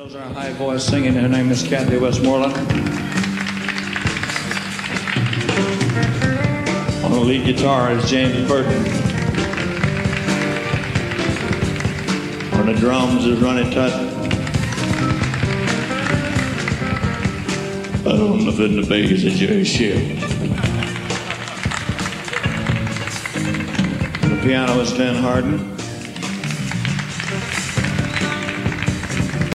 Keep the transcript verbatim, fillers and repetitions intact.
Those are a high voice singing. Her name is Kathy Westmoreland. On the lead guitar is James Burton. On the drums is Ronnie Tutt. And on the fiddle and bass is Jerry Shipp. On the piano is Glenn Hardin.